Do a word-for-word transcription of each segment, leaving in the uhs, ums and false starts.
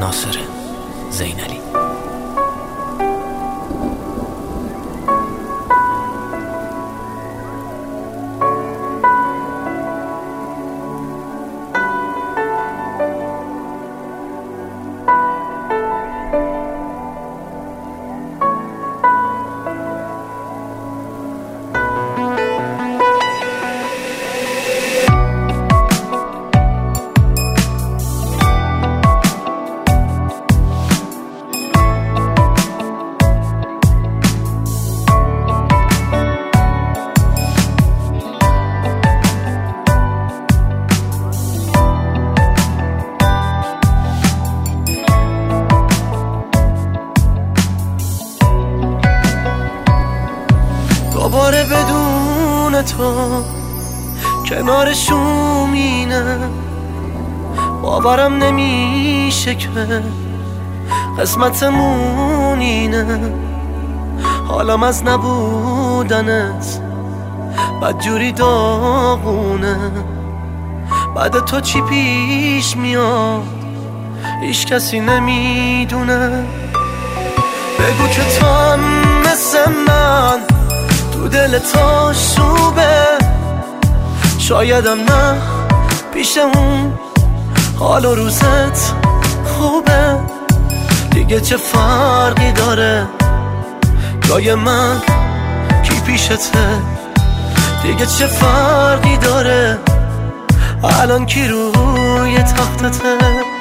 ناصر زینلی. دوباره بدون تو کنار شومینه، باورم نمیشه که قسمتمون اینه. حالم از نبودنت بدجوری داغونه، بعد تو چی پیش میاد هیچ کسی نمیدونه. بگو که تو هم مثل من تو دل تو شوبه، شایدم نه پیش اون حال و روزت خوبه. دیگه چه فرقی داره جای من کی پیشته، دیگه چه فرقی داره الان کی روی تختته.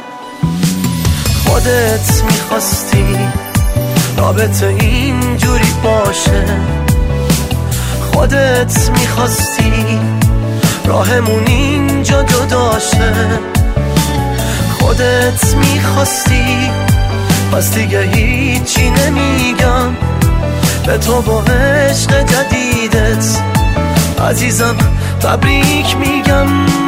خودت میخواستی رابطه اینجوری باشه، خودت میخواستی راهمون اینجا جداشه، خودت میخواستی، پس دیگه هیچی نمیگم به تو با عشق جدیدت. عزیزم تبریک میگم.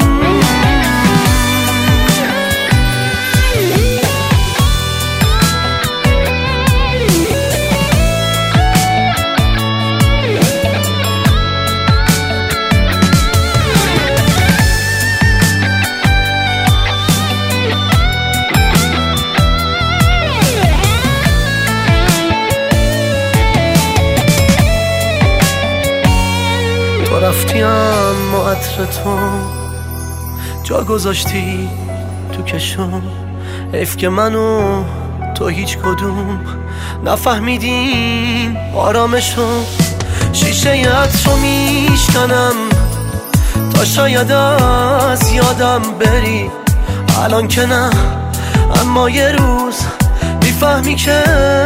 رفتی اما عطر تو جا گذاشتی تو کشم، حیف که منو تو هیچ کدوم نفهمیدیم آرامشو. شیشه عطر رو میشکنم تا شاید از یادم بری، الان که نه اما یه روز میفهمی که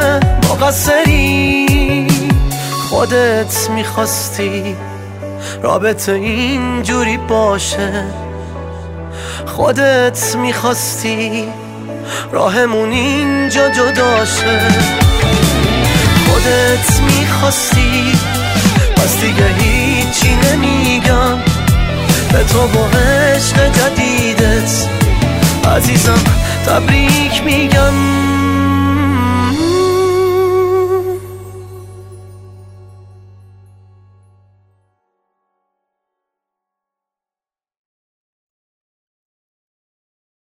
مقصری. خودت میخواستی رابطه اینجوری باشه، خودت میخواستی راهمون اینجا جداشه، خودت میخواستی، پس دیگه هیچی نمیگم به تو با عشق جدیدت. عزیزم تبریک میگم.